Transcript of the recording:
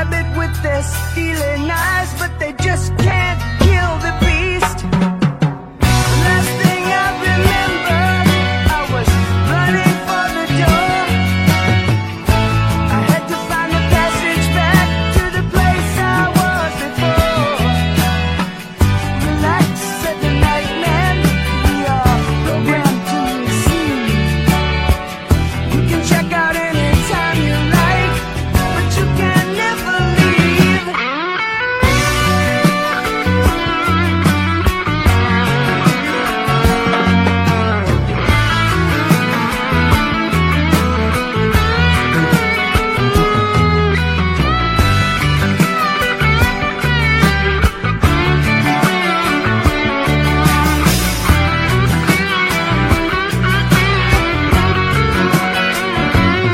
grab it with their stealing eyes, but they just can't